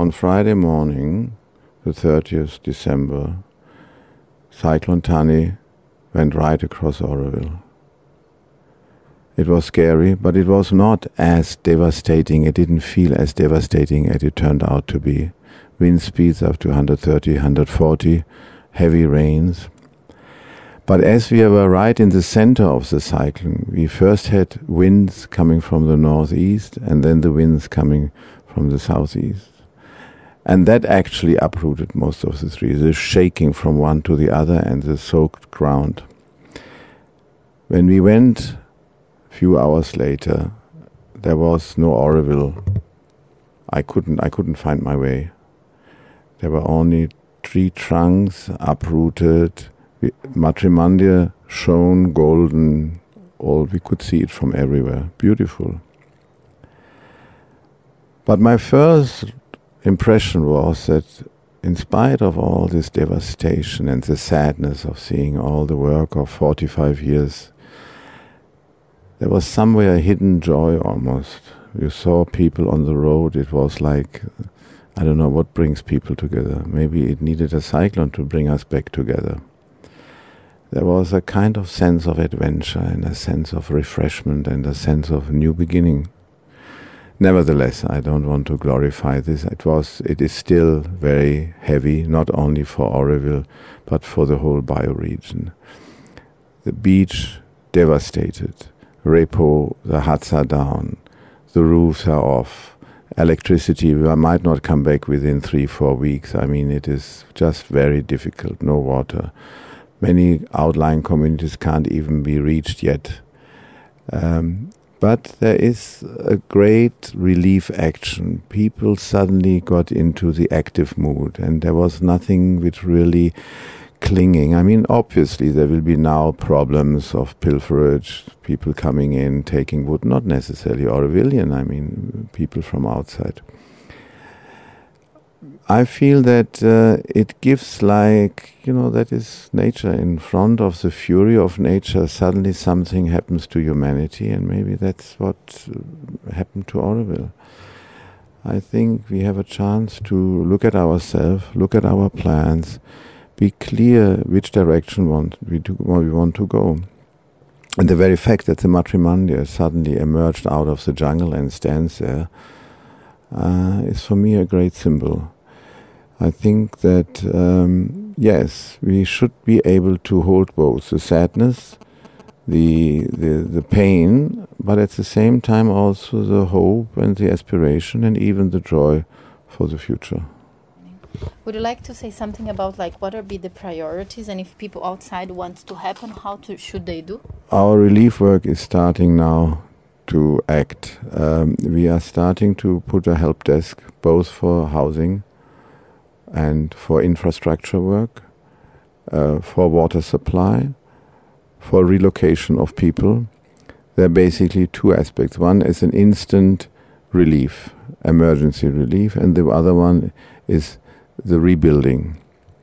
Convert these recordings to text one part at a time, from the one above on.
on Friday morning, the 30th December, Cyclone Tani went right across Oroville. It was scary, but it was not as devastating. It didn't feel as devastating as it turned out to be. Wind speeds up to 130, 140, heavy rains. But as we were right in the center of the cyclone, we first had winds coming from the northeast and then the winds coming from the southeast. And that actually uprooted most of the trees, the shaking from one to the other and the soaked ground. When we went a few hours later, there was no Oroville. I couldn't find my way. There were only tree trunks uprooted, Matrimandia shone golden, we could see it from everywhere. Beautiful. But my first impression was that in spite of all this devastation and the sadness of seeing all the work of 45 years, there was somewhere a hidden joy almost. You saw people on the road, it was like, I don't know what brings people together. Maybe it needed a cyclone to bring us back together. There was a kind of sense of adventure and a sense of refreshment and a sense of new beginning. Nevertheless, I don't want to glorify this. It is still very heavy, not only for Oroville, but for the whole bioregion. The beach devastated. Repo, the huts are down. The roofs are off. Electricity might not come back within 3-4 weeks. I mean, it is just very difficult. No water. Many outlying communities can't even be reached yet. But there is a great relief action. People suddenly got into the active mood, and there was nothing which really clinging. I mean, obviously there will be now problems of pilferage, people coming in, taking wood, not necessarily Orovillian, I mean, people from outside. I feel that it gives that is nature. In front of the fury of nature, suddenly something happens to humanity, and maybe that's what happened to Oroville. I think we have a chance to look at ourselves, look at our plans, be clear which direction we want to go. And the very fact that the Matrimandia suddenly emerged out of the jungle and stands there is for me a great symbol. I think that, yes, we should be able to hold both the sadness, the pain, but at the same time also the hope and the aspiration and even the joy for the future. Would you like to say something about what are the priorities, and if people outside want to happen, should they do? Our relief work is starting now to act. We are starting to put a help desk both for housing and for infrastructure work, for water supply, for relocation of people. There are basically two aspects. One is an instant relief, emergency relief, and the other one is the rebuilding.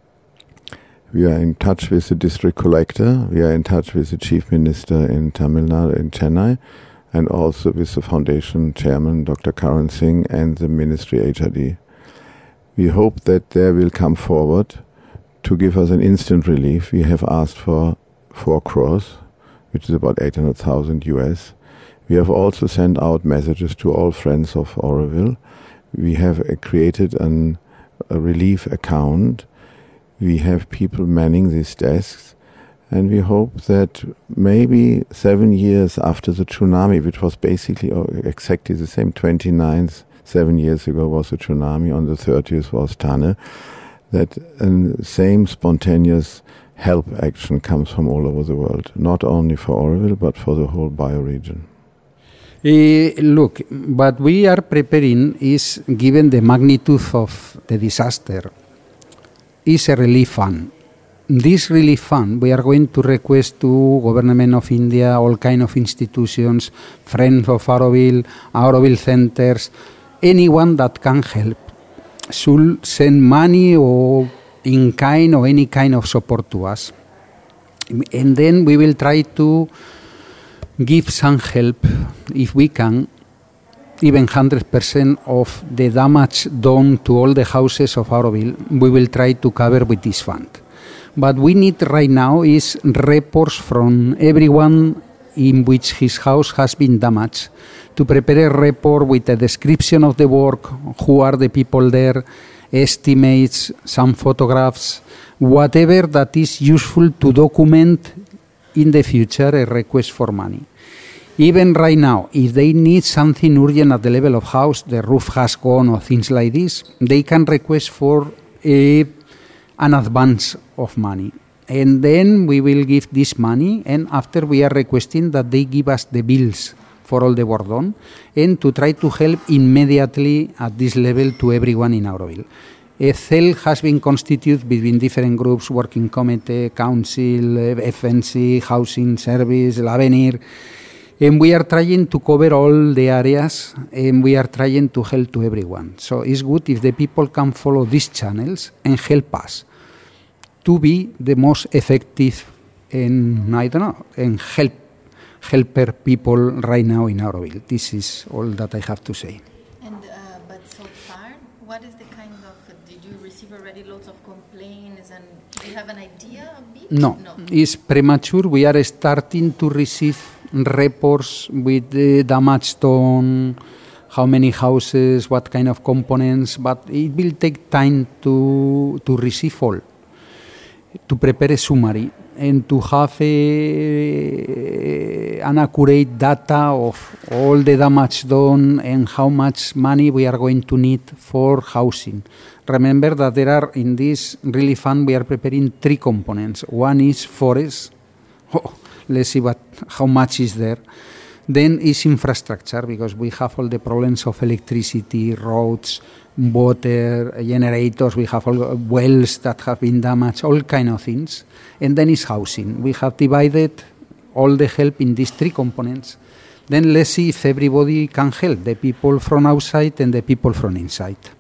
We are in touch with the district collector, we are in touch with the chief minister in Tamil Nadu, in Chennai, and also with the foundation chairman, Dr. Karan Singh, and the ministry HRD. We hope that they will come forward to give us an instant relief. We have asked for 4 crores, which is about 800,000 US. We have also sent out messages to all friends of Oroville. We have created a relief account. We have people manning these desks. And we hope that maybe 7 years after the tsunami, which was basically exactly the same, 29th, 7 years ago was the tsunami, on the 30th was Tane, that the same spontaneous help action comes from all over the world, not only for Oroville, but for the whole bioregion. Look, what we are preparing is, given the magnitude of the disaster, is a relief fund. This relief fund, we are going to request to Government of India, all kind of institutions, Friends of Oroville, Oroville centers, anyone that can help should send money or in kind or any kind of support to us. And then we will try to give some help, if we can, even 100% of the damage done to all the houses of Auroville, we will try to cover with this fund. What we need right now is reports from everyone in which his house has been damaged, to prepare a report with a description of the work, who are the people there, estimates, some photographs, whatever that is useful to document in the future a request for money. Even right now, if they need something urgent at the level of house, the roof has gone or things like this, they can request for an advance of money. And then we will give this money, and after we are requesting that they give us the bills for all the work done, and to try to help immediately at this level to everyone in Auroville. A cell has been constituted between different groups, working committee, council, FNC, housing service, L'Avenir, and we are trying to cover all the areas, and we are trying to help to everyone. So it's good if the people can follow these channels and help us to be the most effective and helper people right now in Auroville. This is all that I have to say. And but so far, what is the kind of? Did you receive already lots of complaints, and do you have an idea a bit? No, it's premature. We are starting to receive reports with the damage done, how many houses, what kind of components, but it will take time to receive all, to prepare a summary and to have an accurate data of all the damage done and how much money we are going to need for housing. Remember that there are, in this relief fund, we are preparing 3 components. One is forest. Let's see how much is there. Then is infrastructure, because we have all the problems of electricity, roads, water, generators, we have all wells that have been damaged, all kind of things. And then is housing. We have divided all the help in these 3 components. Then let's see if everybody can help, the people from outside and the people from inside.